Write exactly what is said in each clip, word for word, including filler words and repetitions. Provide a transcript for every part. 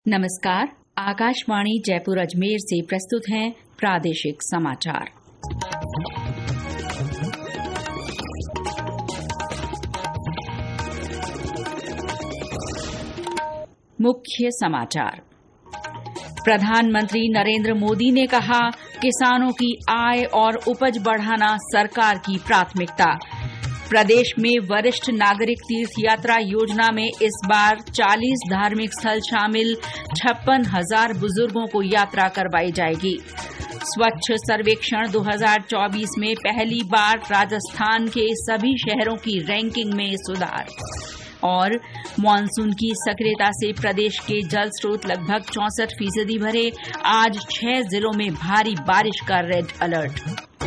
नमस्कार। आकाशवाणी जयपुर अजमेर से प्रस्तुत हैं प्रादेशिक समाचार। मुख्य समाचार। प्रधानमंत्री नरेंद्र मोदी ने कहा, किसानों की आय और उपज बढ़ाना सरकार की प्राथमिकता। प्रदेश में वरिष्ठ नागरिक तीर्थ यात्रा योजना में इस बार चालीस धार्मिक स्थल शामिल, छप्पन हजार बुजुर्गों को यात्रा करवाई जाएगी। स्वच्छ सर्वेक्षण दो हज़ार चौबीस में पहली बार राजस्थान के सभी शहरों की रैंकिंग में सुधार। और मानसून की सक्रियता से प्रदेश के जल स्रोत लगभग चौसठ फीसदी भरे, आज छह जिलों में भारी बारिश का रेड अलर्ट।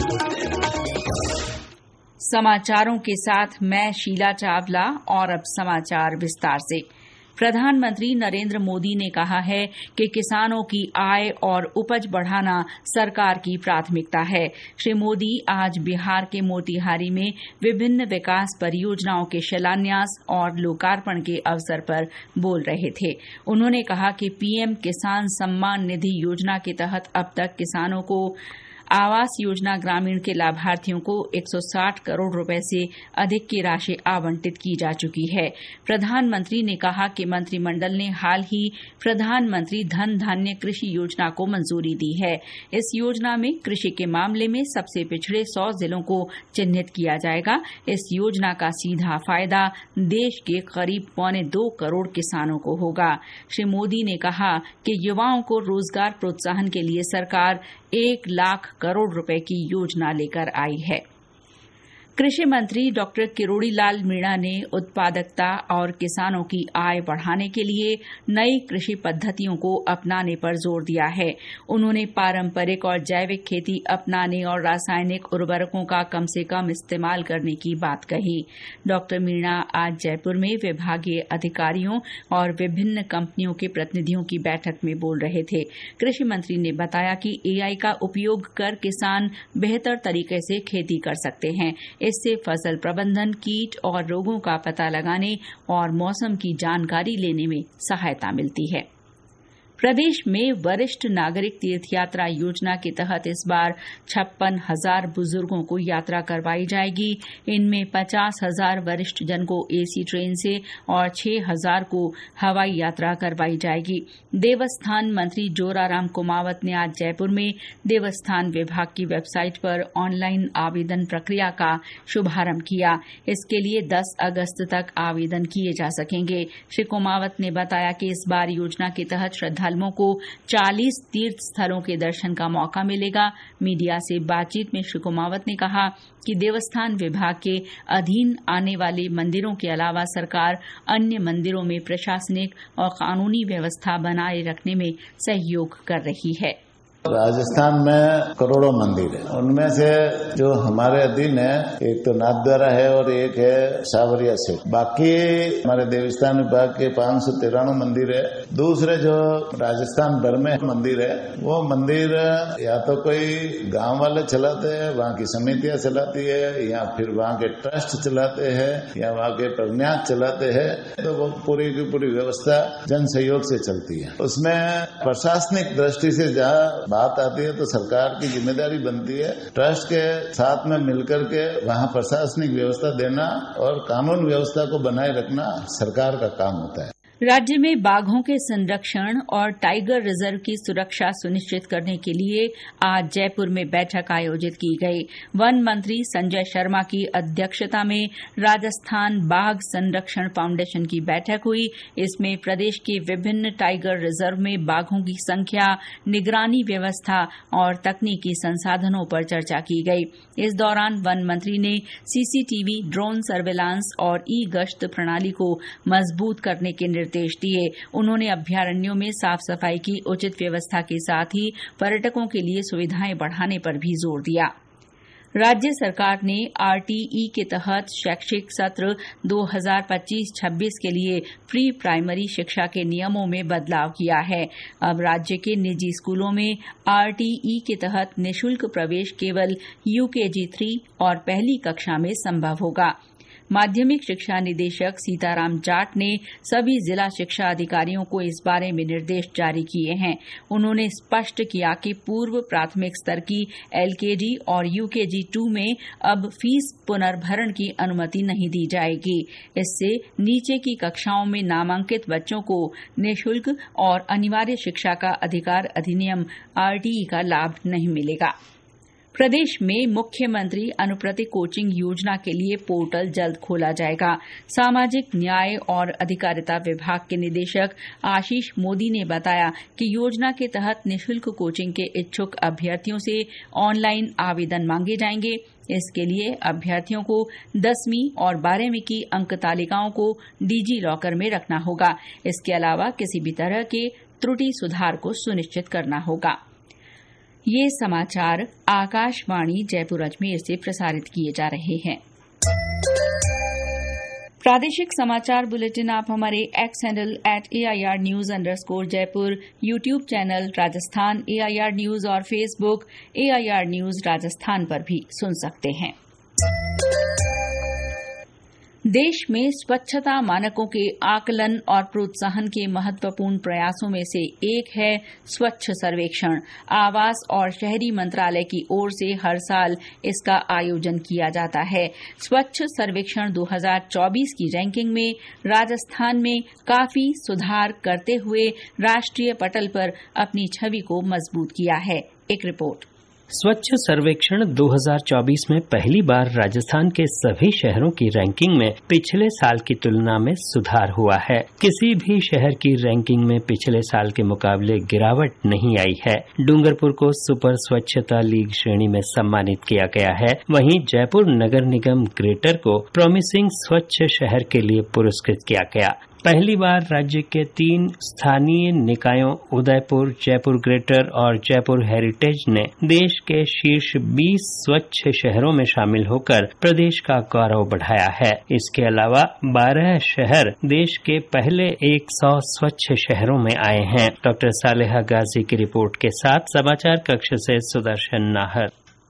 समाचारों के साथ मैं शीला चावला और अब समाचार विस्तार से। प्रधानमंत्री नरेंद्र मोदी ने कहा है कि किसानों की आय और उपज बढ़ाना सरकार की प्राथमिकता है। श्री मोदी आज बिहार के मोतिहारी में विभिन्न विकास परियोजनाओं के शिलान्यास और लोकार्पण के अवसर पर बोल रहे थे। उन्होंने कहा कि पीएम किसान सम्मान निधि योजना के तहत अब तक किसानों को आवास योजना ग्रामीण के लाभार्थियों को एक सौ साठ करोड़ रुपए से अधिक की राशि आवंटित की जा चुकी है। प्रधानमंत्री ने कहा कि मंत्रिमंडल ने हाल ही प्रधानमंत्री धन धान्य कृषि योजना को मंजूरी दी है। इस योजना में कृषि के मामले में सबसे पिछड़े सौ जिलों को चिन्हित किया जाएगा। इस योजना का सीधा फायदा देश के करीब पौने दो करोड़ किसानों को होगा। श्री मोदी ने कहा कि युवाओं को रोजगार प्रोत्साहन के लिए सरकार एक लाख करोड़ रुपए की योजना लेकर आई है। कृषि मंत्री डॉक्टर किरोड़ी लाल मीणा ने उत्पादकता और किसानों की आय बढ़ाने के लिए नई कृषि पद्धतियों को अपनाने पर जोर दिया है। उन्होंने पारंपरिक और जैविक खेती अपनाने और रासायनिक उर्वरकों का कम से कम इस्तेमाल करने की बात कही। डॉक्टर मीणा आज जयपुर में विभागीय अधिकारियों और विभिन्न कंपनियों के प्रतिनिधियों की बैठक में बोल रहे थे। कृषि मंत्री ने बताया कि एआई का उपयोग कर किसान बेहतर तरीके से खेती कर सकते हैं। इससे फसल प्रबंधन, कीट और रोगों का पता लगाने और मौसम की जानकारी लेने में सहायता मिलती है। प्रदेश में वरिष्ठ नागरिक तीर्थ यात्रा योजना के तहत इस बार छप्पन हजार बुजुर्गों को यात्रा करवाई जाएगी। इनमें पचास हजार वरिष्ठ जन को एसी ट्रेन से और छह हजार को हवाई यात्रा करवाई जाएगी। देवस्थान मंत्री जोराराम कुमावत ने आज जयपुर में देवस्थान विभाग की वेबसाइट पर ऑनलाइन आवेदन प्रक्रिया का शुभारंभ किया। इसके लिए दस अगस्त तक आवेदन किए जा सकेंगे। श्री कुमावत ने बताया कि इस बार योजना के तहत श्रद्धालुओं को चालीस तीर्थ स्थलों के दर्शन का मौका मिलेगा। मीडिया से बातचीत में श्री कुमावत ने कहा कि देवस्थान विभाग के अधीन आने वाले मंदिरों के अलावा सरकार अन्य मंदिरों में प्रशासनिक और कानूनी व्यवस्था बनाए रखने में सहयोग कर रही है। राजस्थान में करोड़ों मंदिर है। उनमें से जो हमारे अधीन है, एक तो नाथद्वारा है और एक है सावरिया से। बाकी हमारे देवस्थान विभाग के पांच सौ तिरानवे मंदिर है। दूसरे जो राजस्थान भर में मंदिर है, वो मंदिर या तो कोई गांव वाले चलाते हैं, वहाँ की समितियां चलाती है, या फिर वहाँ के ट्रस्ट चलाते हैं, या वहाँ के प्रन्यास चलाते हैं। तो वो पूरी की पूरी व्यवस्था जन सहयोग से चलती है। उसमें प्रशासनिक दृष्टि से जहाँ बात आती है तो सरकार की जिम्मेदारी बनती है ट्रस्ट के साथ में मिलकर के वहाँ प्रशासनिक व्यवस्था देना और कानून व्यवस्था को बनाए रखना सरकार का काम होता है। राज्य में बाघों के संरक्षण और टाइगर रिजर्व की सुरक्षा सुनिश्चित करने के लिए आज जयपुर में बैठक आयोजित की गई। वन मंत्री संजय शर्मा की अध्यक्षता में राजस्थान बाघ संरक्षण फाउंडेशन की बैठक हुई। इसमें प्रदेश के विभिन्न टाइगर रिजर्व में बाघों की संख्या, निगरानी व्यवस्था और तकनीकी संसाधनों पर चर्चा की गई। इस दौरान वन मंत्री ने सीसीटीवी, ड्रोन सर्विलांस और ई गश्त प्रणाली को मजबूत करने के निर्देश दिए। उन्होंने अभ्यारण्यों में साफ सफाई की उचित व्यवस्था के साथ ही पर्यटकों के लिए सुविधाएं बढ़ाने पर भी जोर दिया। राज्य सरकार ने आरटीई के तहत शैक्षिक सत्र दो हज़ार पच्चीस छब्बीस के लिए प्री प्राइमरी शिक्षा के नियमों में बदलाव किया है। अब राज्य के निजी स्कूलों में आरटीई के तहत निःशुल्क प्रवेश केवल यूकेजी थ्री और पहली कक्षा में संभव होगा। माध्यमिक शिक्षा निदेशक सीताराम जाट ने सभी जिला शिक्षा अधिकारियों को इस बारे में निर्देश जारी किए हैं। उन्होंने स्पष्ट किया कि पूर्व प्राथमिक स्तर की एलकेजी और यूकेजी टू में अब फीस पुनर्भरण की अनुमति नहीं दी जाएगी। इससे नीचे की कक्षाओं में नामांकित बच्चों को निःशुल्क और अनिवार्य शिक्षा का अधिकार अधिनियम आरटीई का लाभ नहीं मिलेगा। प्रदेश में मुख्यमंत्री अनुप्रति कोचिंग योजना के लिए पोर्टल जल्द खोला जाएगा। सामाजिक न्याय और अधिकारिता विभाग के निदेशक आशीष मोदी ने बताया कि योजना के तहत निःशुल्क कोचिंग के इच्छुक अभ्यर्थियों से ऑनलाइन आवेदन मांगे जाएंगे। इसके लिए अभ्यर्थियों को दसवीं और बारहवीं की अंक तालिकाओं को डिजी लॉकर में रखना होगा। इसके अलावा किसी भी तरह के त्रुटि सुधार को सुनिश्चित करना होगा। ये समाचार आकाशवाणी जयपुर अजमेर से प्रसारित किए जा रहे हैं। प्रादेशिक समाचार बुलेटिन आप हमारे X handle at AIR news underscore Jaipur, YouTube channel Rajasthan AIR news और फेसबुक एआईआर न्यूज राजस्थान पर भी सुन सकते हैं। देश में स्वच्छता मानकों के आकलन और प्रोत्साहन के महत्वपूर्ण प्रयासों में से एक है स्वच्छ सर्वेक्षण। आवास और शहरी मंत्रालय की ओर से हर साल इसका आयोजन किया जाता है। स्वच्छ सर्वेक्षण दो हज़ार चौबीस की रैंकिंग में राजस्थान में काफी सुधार करते हुए राष्ट्रीय पटल पर अपनी छवि को मजबूत किया है। एक रिपोर्ट। स्वच्छ सर्वेक्षण दो हज़ार चौबीस में पहली बार राजस्थान के सभी शहरों की रैंकिंग में पिछले साल की तुलना में सुधार हुआ है। किसी भी शहर की रैंकिंग में पिछले साल के मुकाबले गिरावट नहीं आई है। डूंगरपुर को सुपर स्वच्छता लीग श्रेणी में सम्मानित किया गया है। वहीं जयपुर नगर निगम ग्रेटर को प्रॉमिसिंग स्वच्छ शहर के लिए पुरस्कृत किया गया। पहली बार राज्य के तीन स्थानीय निकायों उदयपुर, जयपुर ग्रेटर और जयपुर हेरिटेज ने देश के शीर्ष बीस स्वच्छ शहरों में शामिल होकर प्रदेश का गौरव बढ़ाया है। इसके अलावा बारह शहर देश के पहले सौ स्वच्छ शहरों में आए हैं। डॉक्टर सालेहा गाजी की रिपोर्ट के साथ समाचार कक्ष से सुदर्शन नाहर।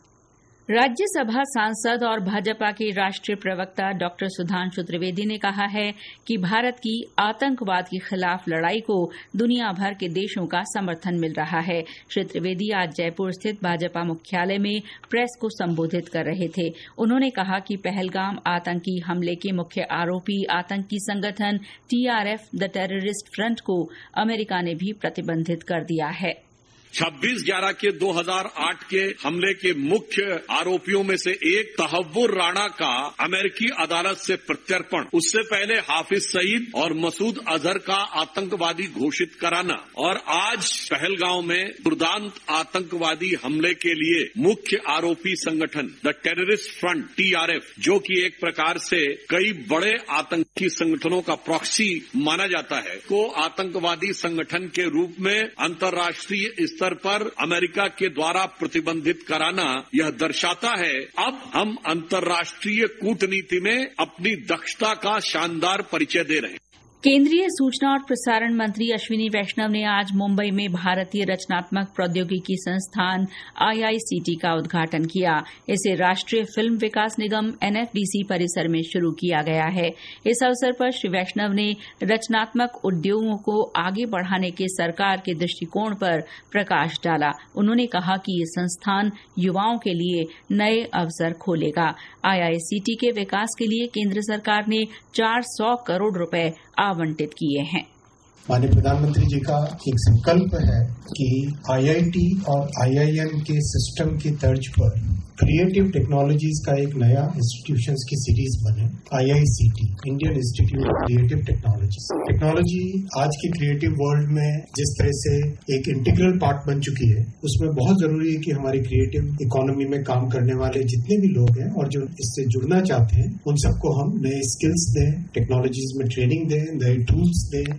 राज्यसभा सांसद और भाजपा के राष्ट्रीय प्रवक्ता डॉक्टर सुधांशु त्रिवेदी ने कहा है कि भारत की आतंकवाद के खिलाफ लड़ाई को दुनिया भर के देशों का समर्थन मिल रहा है। श्री त्रिवेदी आज जयपुर स्थित भाजपा मुख्यालय में प्रेस को संबोधित कर रहे थे। उन्होंने कहा कि पहलगाम आतंकी हमले के मुख्य आरोपी आतंकी संगठन टीआरएफ द टेररिस्ट फ्रंट को अमेरिका ने भी प्रतिबंधित कर दिया है। छब्बीस ग्यारह के दो हज़ार आठ के हमले के मुख्य आरोपियों में से एक तहव्वुर राणा का अमेरिकी अदालत से प्रत्यर्पण, उससे पहले हाफिज सईद और मसूद अजहर का आतंकवादी घोषित कराना और आज पहलगांव में दुर्दांत आतंकवादी हमले के लिए मुख्य आरोपी संगठन द टेररिस्ट फ्रंट टीआरएफ, जो कि एक प्रकार से कई बड़े आतंकी संगठनों का प्रॉक्सी माना जाता है, को आतंकवादी संगठन के रूप में अंतर्राष्ट्रीय स्तर पर अमेरिका के द्वारा प्रतिबंधित कराना यह दर्शाता है अब हम अंतर्राष्ट्रीय कूटनीति में अपनी दक्षता का शानदार परिचय दे रहे हैं। केंद्रीय सूचना और प्रसारण मंत्री अश्विनी वैष्णव ने आज मुंबई में भारतीय रचनात्मक प्रौद्योगिकी संस्थान आईआईसीटी का उद्घाटन किया। इसे राष्ट्रीय फिल्म विकास निगम एनएफडीसी परिसर में शुरू किया गया है। इस अवसर पर श्री वैष्णव ने रचनात्मक उद्योगों को आगे बढ़ाने के सरकार के दृष्टिकोण पर प्रकाश डाला। उन्होंने कहा कि ये संस्थान युवाओं के लिए नए अवसर खोलेगा। आईआईसीटी के विकास के लिए केंद्र सरकार ने चार सौ करोड़ रुपए आवंटित किए हैं। माननीय प्रधानमंत्री जी का एक संकल्प है कि आईआईटी और आईआईएम के सिस्टम की तर्ज पर क्रिएटिव टेक्नोलॉजीज का एक नया इंस्टीट्यूशंस की सीरीज बने, IICT, Indian institute of creative technology. Technology आज की क्रिएटिव वर्ल्ड में जिस तरह से एक इंटीग्रल पार्ट बन चुकी है, उसमें बहुत जरूरी है कि हमारी क्रिएटिव इकोनॉमी में काम करने वाले जितने भी लोग हैं और जो इससे जुड़ना चाहते हैं, उन सबको हम नए स्किल्स दें, टेक्नोलॉजीज में ट्रेनिंग दें, नए टूल्स दें।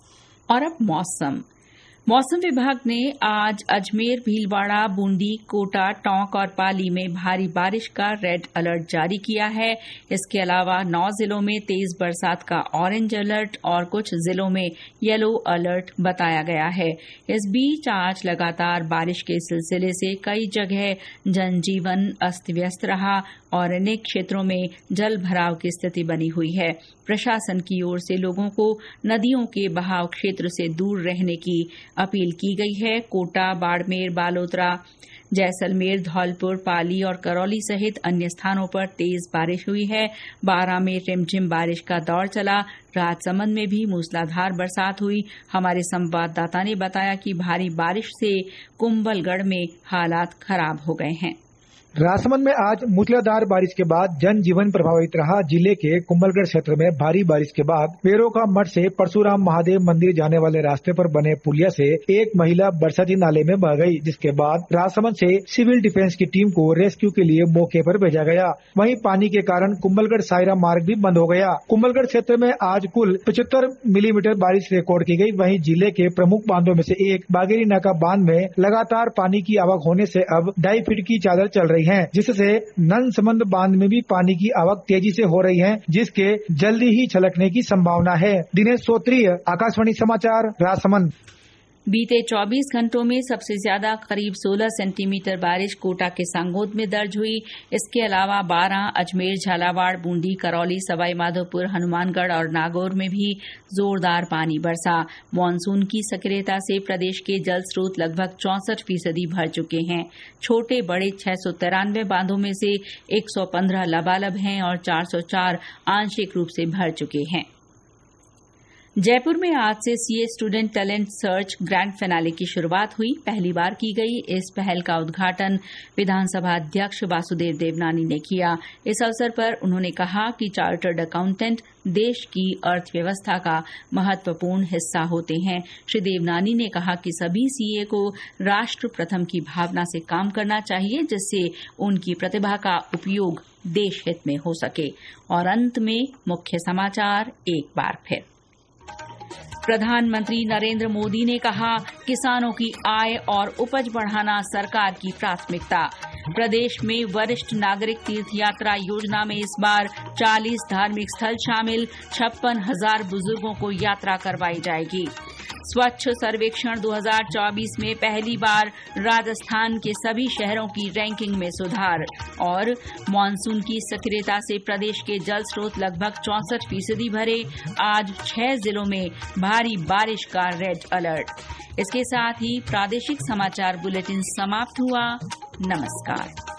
और अब मौसम। मौसम विभाग ने आज अजमेर, भीलवाड़ा, बूंदी, कोटा, टोंक और पाली में भारी बारिश का रेड अलर्ट जारी किया है। इसके अलावा नौ जिलों में तेज बरसात का ऑरेंज अलर्ट और कुछ जिलों में येलो अलर्ट बताया गया है। इस बीच आज लगातार बारिश के सिलसिले से कई जगह जनजीवन अस्त व्यस्त रहा और अनेक क्षेत्रों में जल भराव की स्थिति बनी हुई है। प्रशासन की ओर से लोगों को नदियों के बहाव क्षेत्र से दूर रहने की अपील की गई है। कोटा, बाड़मेर, बालोतरा, जैसलमेर, धौलपुर, पाली और करौली सहित अन्य स्थानों पर तेज बारिश हुई है। बारां में रिमझिम बारिश का दौर चला। राजसमंद में भी मूसलाधार बरसात हुई। हमारे संवाददाता ने बताया कि भारी बारिश से कुंभलगढ़ में हालात खराब हो गए हैं। राजसमंद में आज मूसलाधार बारिश के बाद जनजीवन प्रभावित रहा। जिले के कुंभलगढ़ क्षेत्र में भारी बारिश के बाद पेरोका मठ से परशुराम महादेव मंदिर जाने वाले रास्ते पर बने पुलिया से एक महिला बरसाती नाले में बह गई, जिसके बाद राजसमंद से सिविल डिफेंस की टीम को रेस्क्यू के लिए मौके पर भेजा गया। वहीं पानी के कारण कुंभलगढ़ सायरा मार्ग भी बंद हो गया। कुंभलगढ़ क्षेत्र में आज कुल पचहत्तर मिलीमीटर बारिश रिकॉर्ड की गई। वहीं जिले के प्रमुख बांधों में से एक बागेरी नाका बांध में लगातार पानी की आवक होने से अब ढाई फीट की चादर चल रही है, जिससे नंदसमंद बांध में भी पानी की आवक तेजी से हो रही है, जिसके जल्दी ही छलकने की संभावना है। दिनेश सोत्रीय, आकाशवाणी समाचार, राजसमंद। बीते चौबीस घंटों में सबसे ज्यादा करीब सोलह सेंटीमीटर बारिश कोटा के सांगोद में दर्ज हुई। इसके अलावा बारां, अजमेर, झालावाड़, बूंदी, करौली, सवाईमाधोपुर, हनुमानगढ़ और नागौर में भी जोरदार पानी बरसा। मानसून की सक्रियता से प्रदेश के जल स्रोत लगभग चौसठ फीसदी भर चुके हैं। छोटे बड़े छह सौ तिरानवे बांधों में से एक सौ पंद्रह लबालब हैं और चार सौ चार आंशिक रूप से भर चुके हैं। जयपुर में आज से CA student talent search grand finale की शुरुआत हुई। पहली बार की गई इस पहल का उद्घाटन विधानसभा अध्यक्ष वासुदेव देवनानी ने किया। इस अवसर पर उन्होंने कहा कि चार्टर्ड अकाउंटेंट देश की अर्थव्यवस्था का महत्वपूर्ण हिस्सा होते हैं। श्री देवनानी ने कहा कि सभी सीए को राष्ट्र प्रथम की भावना से काम करना चाहिए, जिससे उनकी प्रतिभा का उपयोग देश हित में हो सके। और अंत में मुख्य समाचार एक बार फिर। प्रधानमंत्री नरेंद्र मोदी ने कहा, किसानों की आय और उपज बढ़ाना सरकार की प्राथमिकता। प्रदेश में वरिष्ठ नागरिक तीर्थ यात्रा योजना में इस बार चालीस धार्मिक स्थल शामिल, छप्पन हजार बुजुर्गों को यात्रा करवाई जाएगी। स्वच्छ सर्वेक्षण दो हज़ार चौबीस में पहली बार राजस्थान के सभी शहरों की रैंकिंग में सुधार। और मानसून की सक्रियता से प्रदेश के जल स्रोत लगभग चौसठ फीसदी भरे। आज छह जिलों में भारी बारिश का रेड अलर्ट। इसके साथ ही प्रादेशिक समाचार बुलेटिन समाप्त हुआ। नमस्कार।